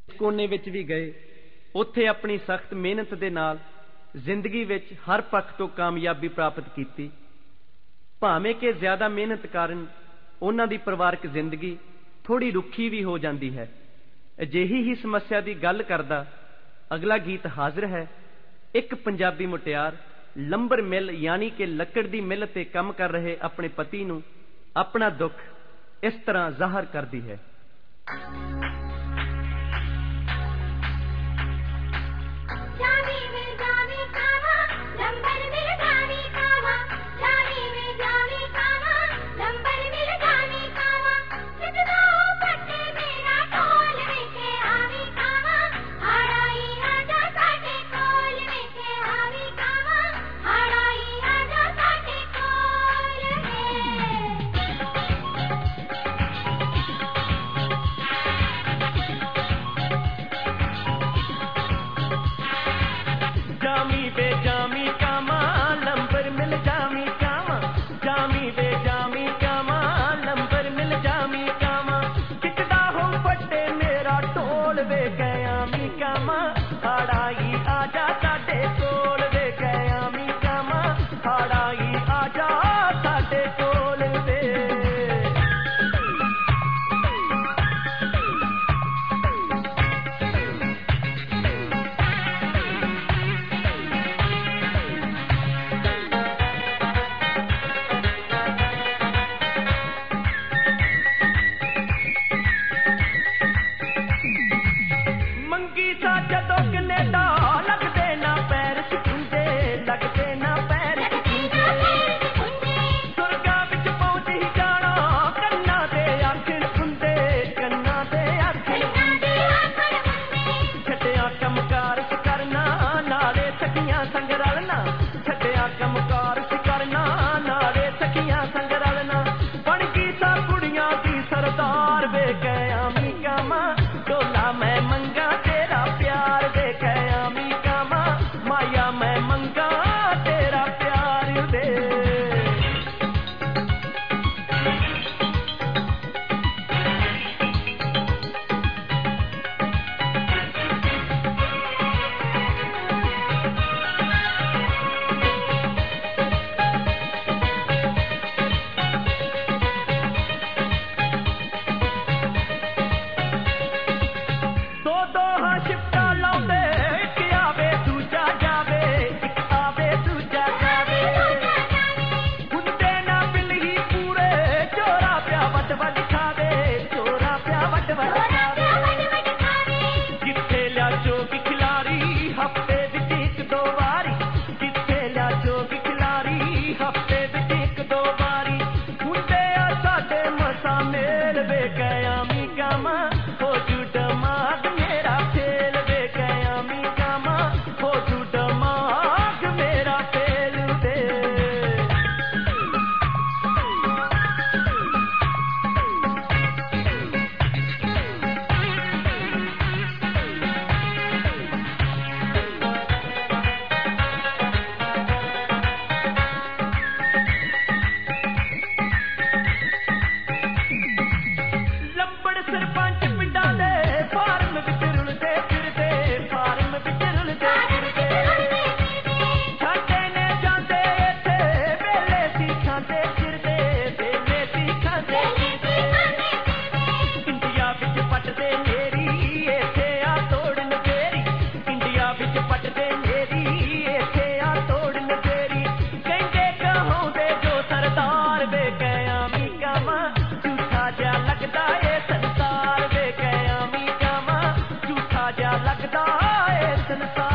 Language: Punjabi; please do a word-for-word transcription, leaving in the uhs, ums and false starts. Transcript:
ਕੋਨੇ ਵਿੱਚ ਵੀ ਗਏ, ਉੱਥੇ ਆਪਣੀ ਸਖਤ ਮਿਹਨਤ ਦੇ ਨਾਲ ਜ਼ਿੰਦਗੀ ਵਿੱਚ ਹਰ ਪੱਖ ਤੋਂ ਕਾਮਯਾਬੀ ਪ੍ਰਾਪਤ ਕੀਤੀ। ਭਾਵੇਂ ਕਿ ਜ਼ਿਆਦਾ ਮਿਹਨਤ ਕਾਰਨ ਉਹਨਾਂ ਦੀ ਪਰਿਵਾਰਕ ਜ਼ਿੰਦਗੀ ਥੋੜੀ ਰੁੱਖੀ ਵੀ ਹੋ ਜਾਂਦੀ ਹੈ। ਅਜਿਹੀ ਹੀ ਸਮੱਸਿਆ ਦੀ ਗੱਲ ਕਰਦਾ ਅਗਲਾ ਗੀਤ ਹਾਜ਼ਰ ਹੈ। ਇੱਕ ਪੰਜਾਬੀ ਮੁਟਿਆਰ ਲੰਬਰ ਮਿੱਲ ਯਾਨੀ ਕਿ ਲੱਕੜ ਦੀ ਮਿੱਲ ਤੇ ਕੰਮ ਕਰ ਰਹੇ ਆਪਣੇ ਪਤੀ ਨੂੰ ਆਪਣਾ ਦੁੱਖ ਇਸ ਤਰ੍ਹਾਂ ਜ਼ਾਹਰ ਕਰਦੀ ਹੈ। लगदा है संसार।